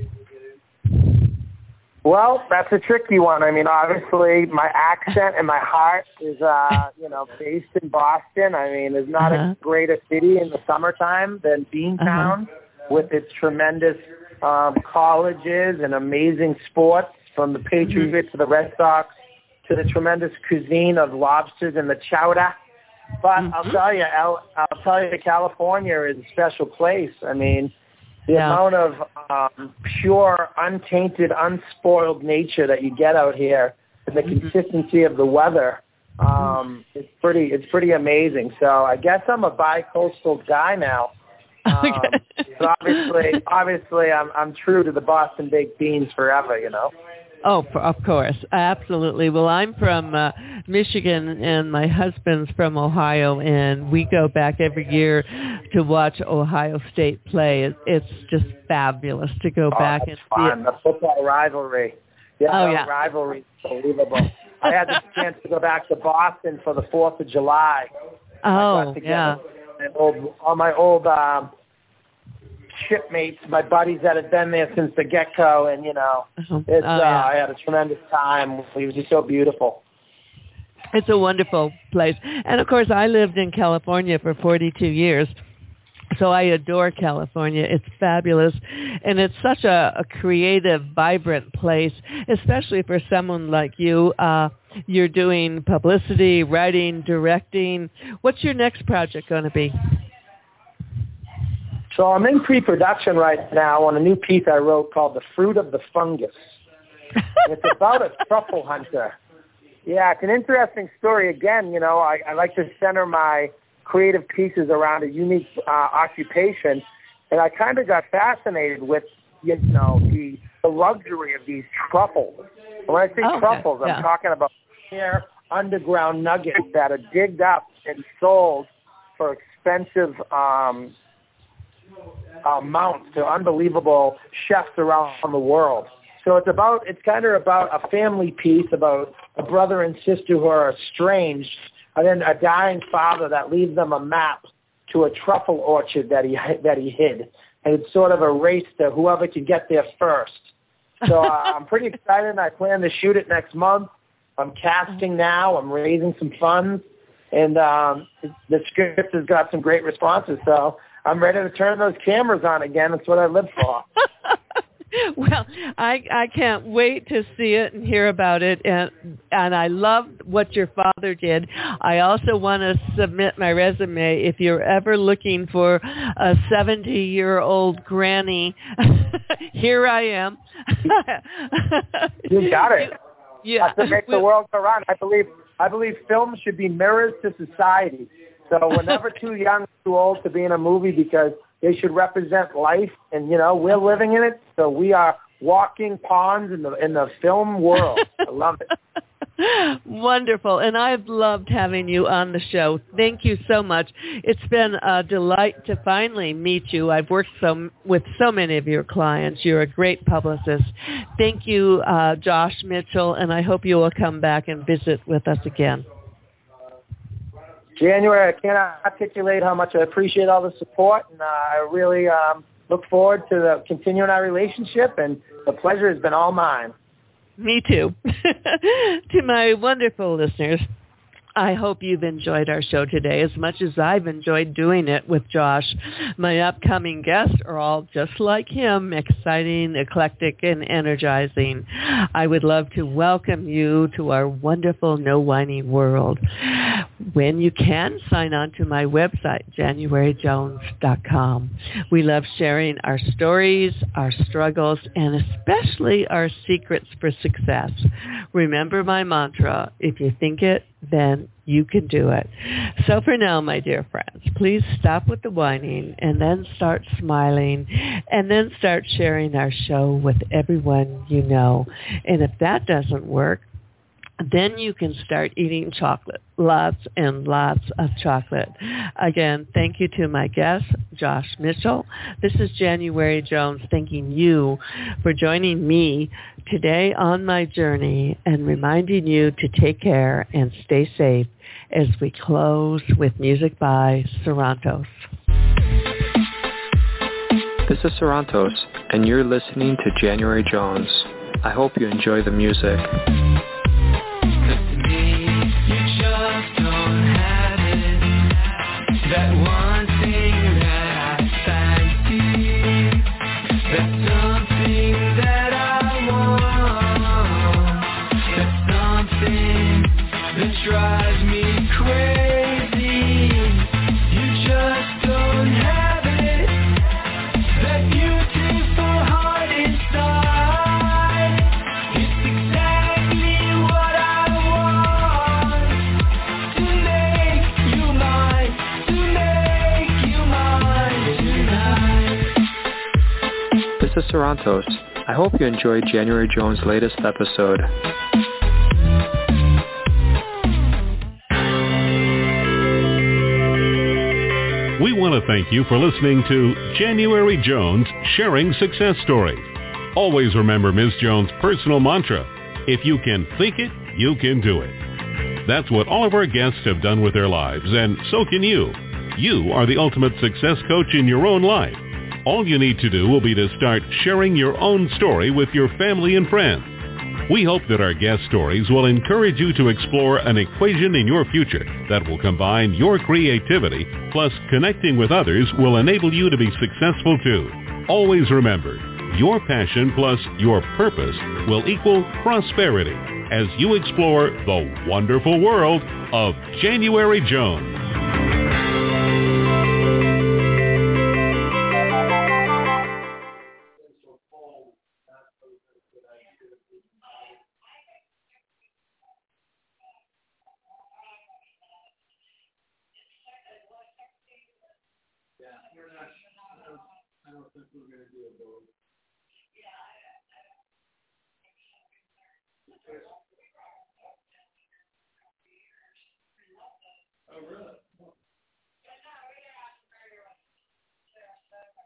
S2: Well, that's a tricky one. I mean, obviously, my accent and my heart is, uh, you know, based in Boston. I mean, there's not uh-huh. a greater city in the summertime than Beantown, uh-huh. with its tremendous um, colleges and amazing sports, from the Patriots mm-hmm. to the Red Sox to the tremendous cuisine of lobsters and the chowder. But mm-hmm. I'll tell you, I'll, I'll tell you, California is a special place. I mean, the yeah. amount of um, pure, untainted, unspoiled nature that you get out here, and the mm-hmm. consistency of the weather, um, it's pretty, it's pretty amazing. So I guess I'm a bi-coastal guy now. Um, but obviously, obviously, I'm I'm true to the Boston baked beans forever, you know.
S1: Oh, of course, absolutely. Well, I'm from uh, Michigan, and my husband's from Ohio, and we go back every year to watch Ohio State play. It, it's just fabulous to go
S2: oh,
S1: back
S2: and
S1: see
S2: it. The football rivalry. Yeah,
S1: oh,
S2: the
S1: yeah.
S2: rivalry is unbelievable. I had the chance to go back to Boston for the fourth of July.
S1: Oh, yeah.
S2: My old, all my old um, shipmates, my buddies that had been there since the get-go, and, you know, it's,
S1: oh, yeah.
S2: uh, I had a tremendous time. It was just so beautiful.
S1: It's a wonderful place. And, of course, I lived in California for forty-two years, so I adore California. It's fabulous, and it's such a, a creative, vibrant place, especially for someone like you. Uh, you're doing publicity, writing, directing. What's your next project going to be?
S2: So I'm in pre-production right now on a new piece I wrote called The Fruit of the Fungus. It's about a truffle hunter. Yeah, it's an interesting story. Again, you know, I, I like to center my creative pieces around a unique uh, occupation, and I kind of got fascinated with, you know, the, the luxury of these truffles. And when I say
S1: oh,
S2: truffles,
S1: okay. yeah.
S2: I'm talking about rare underground nuggets that are digged up and sold for expensive um uh, mounts to unbelievable chefs around the world. So it's about, it's kind of about a family piece about a brother and sister who are estranged, and then a dying father that leaves them a map to a truffle orchard that he that he hid, and it's sort of a race to whoever can get there first. So uh, I'm pretty excited. I plan to shoot it next month. I'm casting now. I'm raising some funds, and um, the script has got some great responses. So I'm ready to turn those cameras on again. That's what I live for.
S1: Well, I I can't wait to see it and hear about it, and and I love what your father did. I also want to submit my resume if you're ever looking for a seventy-year-old granny. Here I am.
S2: You got it.
S1: Yeah,
S2: That's to make the world go round. I believe I believe films should be mirrors to society. So we're never too young, too old to be in a movie, because they should represent life, and you know we're living in it. So we are walking ponds in the in the film world. I love it.
S1: Wonderful, and I've loved having you on the show. Thank you so much. It's been a delight to finally meet you. I've worked so, with so many of your clients. You're a great publicist. Thank you, uh, Josh Mitchell, and I hope you will come back and visit with us again.
S2: January, I cannot articulate how much I appreciate all the support, and uh, I really um, look forward to the, continuing our relationship, and the pleasure has been all mine.
S1: Me too. To my wonderful listeners, I hope you've enjoyed our show today as much as I've enjoyed doing it with Josh. My upcoming guests are all just like him, exciting, eclectic, and energizing. I would love to welcome you to our wonderful No Whining world. When you can, sign on to my website, january jones dot com. We love sharing our stories, our struggles, and especially our secrets for success. Remember my mantra, if you think it, then you can do it. So for now, my dear friends, please stop with the whining and then start smiling and then start sharing our show with everyone you know. And if that doesn't work, then you can start eating chocolate, lots and lots of chocolate. Again, thank you to my guest, Josh Mitchell. This is January Jones thanking you for joining me today on my journey and reminding you to take care and stay safe as we close with music by Sarantos.
S6: This is Sarantos, and you're listening to January Jones. I hope you enjoy the music.
S7: That one thing that I fancy, that's something that I want, that's something that drives me crazy. You just don't have it, that beautiful heart inside. It's exactly what I want, to make you mine.
S6: This is Sarantos. I hope you enjoyed January Jones' latest episode.
S4: We want to thank you for listening to January Jones Sharing Success Stories. Always remember Miz Jones' personal mantra, if you can think it, you can do it. That's what all of our guests have done with their lives, and so can you. You are the ultimate success coach in your own life. All you need to do will be to start sharing your own story with your family and friends. We hope that our guest stories will encourage you to explore an equation in your future that will combine your creativity plus connecting with others will enable you to be successful too. Always remember, your passion plus your purpose will equal prosperity as you explore the wonderful world of January Jones.
S7: Oh, really?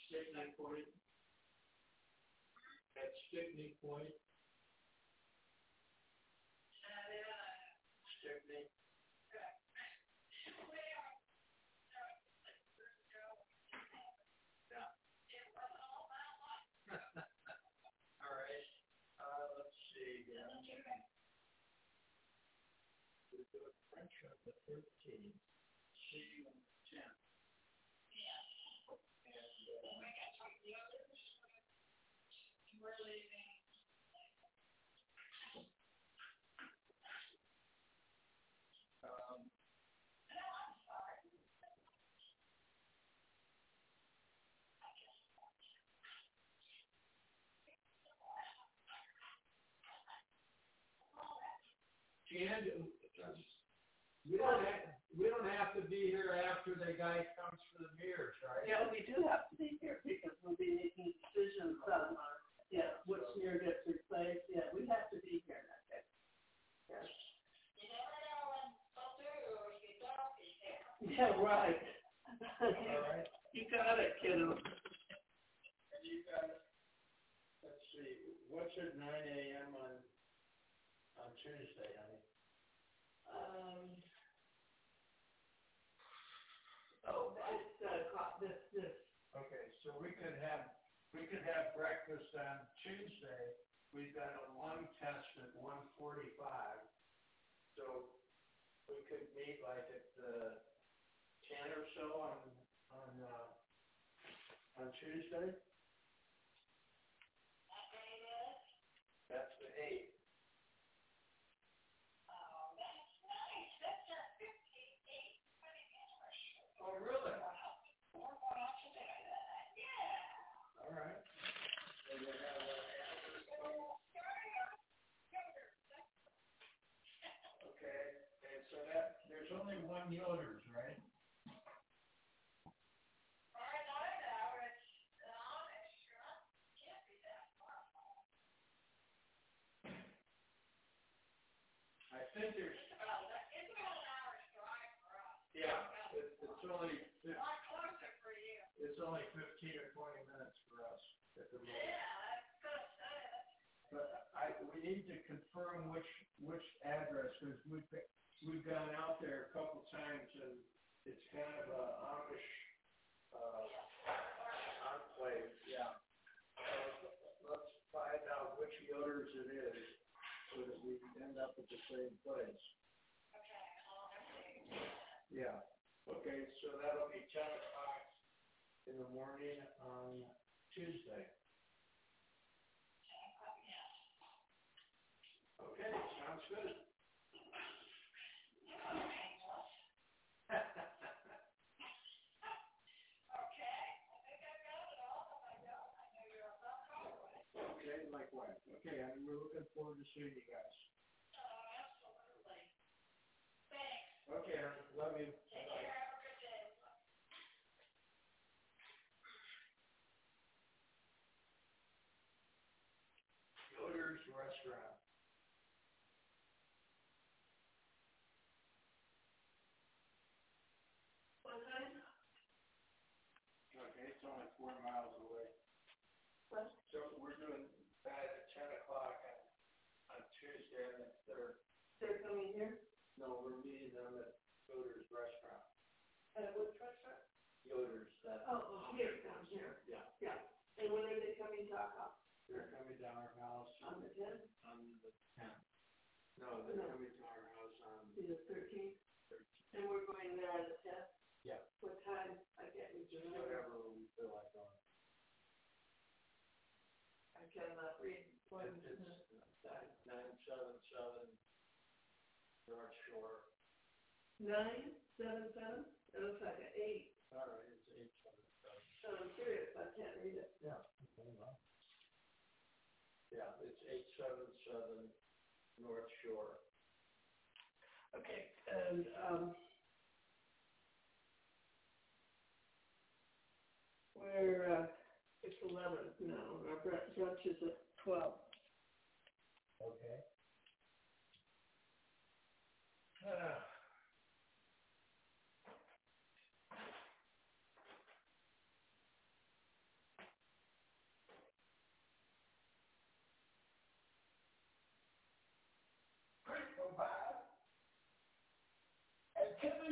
S8: Stickney Point. At Stickney Point. Stickney. Yeah. All right. Uh, let's see. Yeah. We do it French on the thirteenth. See you on the tenth. Yeah. And uh, we got to talk to the others. We're leaving. Um, no, I'm sorry. Jan, we don't have, we don't have to be here after the guy comes for the mirrors, right?
S9: Yeah, we do have to be here because we'll be making decisions on, yeah, which mirror gets replaced. Yeah, we have to be here that day. Yes. You never know when they'll do or you don't be here. Yeah, right.
S8: All right.
S9: You got it, kiddo.
S8: And you got, let's see, what's at nine a.m. on on Tuesday, honey?
S9: Um. Oh, it's uh, co- this this.
S8: Okay, so we could have we could have breakfast on Tuesday. We've got a lung test at one forty-five, so we could meet like at uh, ten or so on on uh, on Tuesday.
S9: What day it is?
S8: That's the eighth.
S9: Oh, that's nice. That's our fifty-eighth wedding anniversary.
S8: Oh, really?
S9: We're going out to dinner that. Yeah.
S8: All right. And we have, uh, okay, and so that there's only one Yoder's, right? I think there's. It's about, it's about an hour's drive for us. Yeah, it, it's only. It's a lot closer for you. It's only fifteen or twenty minutes for us at the moment.
S9: Yeah, that's good.
S8: But I, we need to confirm which which address because we've we've gone out there a couple times and it's kind of a Amish uh, enclave. Yeah. So let's find out which Yoder's it is, so that we end up at the same place.
S9: Okay, I'll have to.
S8: Yeah. Okay, so that'll be ten o'clock in the morning on Tuesday. Okay, sounds good. Okay, likewise. Okay, I mean, we're looking forward to seeing you guys.
S9: Oh, absolutely. Thanks.
S8: Okay, love you.
S9: Take care. Have a good day.
S8: Yoder's Restaurant.
S9: What time?
S8: Okay, it's only four miles away.
S9: What?
S8: So we're doing that at ten o'clock on, on Tuesday and the third.
S9: They're coming here?
S8: No, we're meeting them at Yoder's Restaurant.
S9: At which restaurant?
S8: Yoder's, that.
S9: Oh, oh, here, down here.
S8: Yeah,
S9: Yeah. And when are they coming to our house?
S8: they're coming to our house
S9: On the tenth?
S8: on the tenth. No, they're
S9: No.
S8: coming to our house on
S9: The thirteenth?
S8: thirteenth.
S9: And we're going there on the tenth?
S8: Yeah,
S9: What time? I can't read
S8: just
S9: your
S8: whatever we feel like going.
S9: I cannot read. What is
S8: It's
S9: it?
S8: nine, nine, seven, seven, North Shore.
S9: Nine, seven, seven? It looks like an eight.
S8: All right, it's eight, seven, seven.
S9: So I'm curious, I can't read it.
S8: Yeah. Okay, well. Yeah, it's eight, seven, seven, North Shore.
S9: Okay, and, um, we're, uh, it's eleven now, our brunch brunch is at twelve.
S8: Okay. Ah.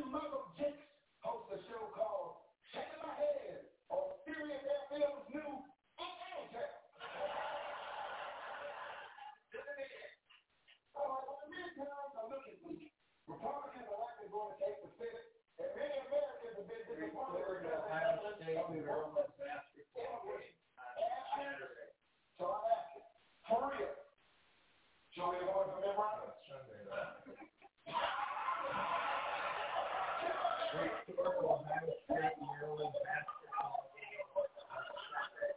S10: Michael Jakes hosts a show called Shaking My Head on Sirius F M's new Atlanta channel. All right, well, the midterms are looking bleak. Republicans are likely going to take the Senate, and many Americans have been disappointed with the Ohio State girls basketball game on Saturday. So I'm asking, for real, show me the one from them right? Sunday night. Historical Ohio State yearly basketball game on Sunday.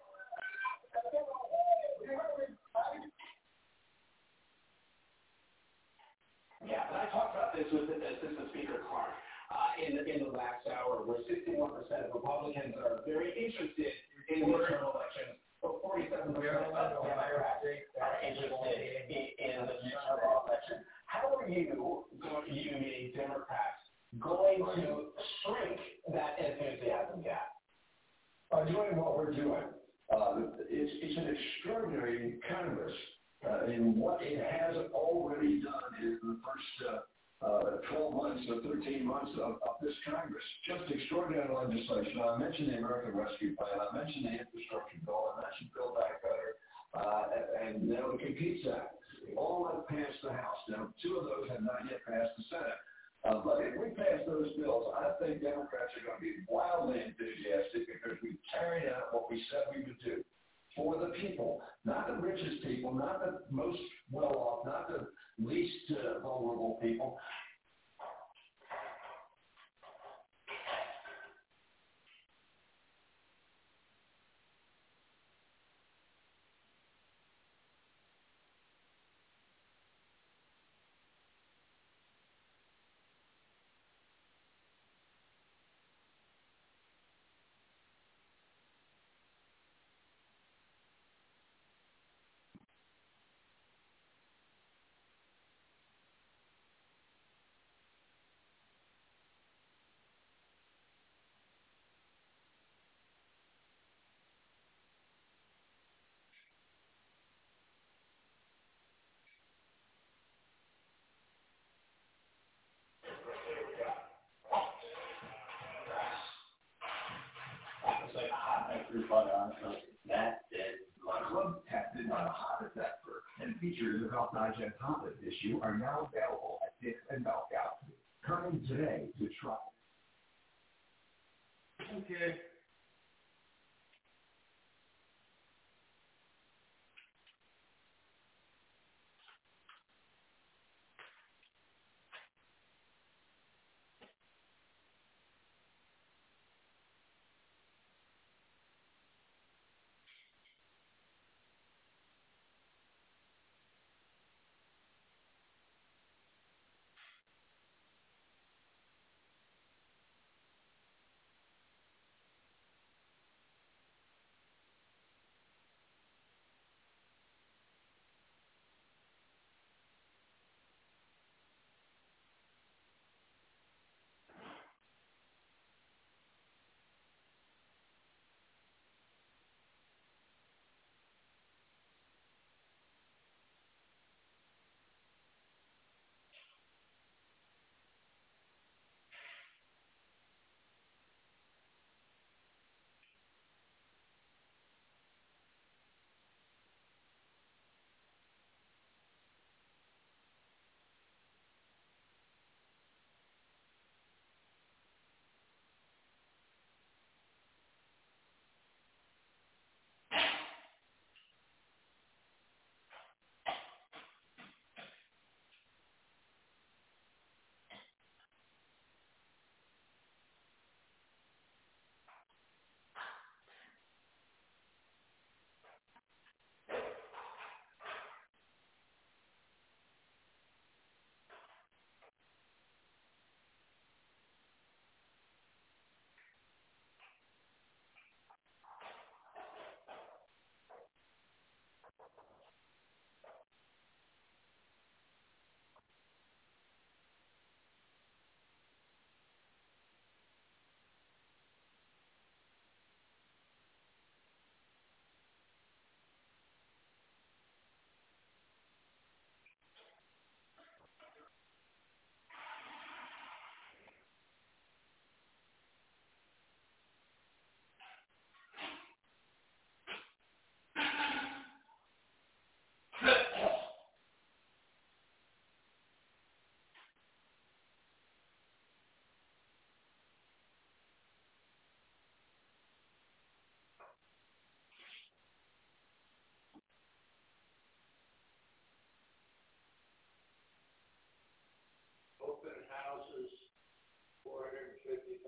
S11: Yeah, but I talked about this with Assistant Speaker Clark uh, in, in the last hour, where sixty-one percent of Republicans are very interested in the midterm elections, but forty-seven percent of Democrats are interested in, in the midterm election. How are you, you being Democrats, going to shrink that enthusiasm gap?
S10: By doing what we're doing, uh, it's, it's an extraordinary canvas. Uh, and what it has already done is the first uh, uh, twelve months or thirteen months of, of this Congress. Just extraordinary legislation. I mentioned the American Rescue Plan. I mentioned the infrastructure bill. I mentioned Build Back Better. Uh, and now the Competes Act. All have passed the House. Now, two of those have not yet passed the Senate. Uh, but if we pass those bills, I think Democrats are going to be wildly enthusiastic because we've carried out what we said we would do. For the people, not the richest people, not the most well-off, not the least uh, vulnerable people.
S12: That is my club tested on a hot adapter and features of Health Digest Hobbit issue are now available at Dick's and Belkout. Coming today to try.
S10: Okay.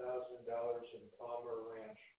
S8: thousand dollars in Palmer Ranch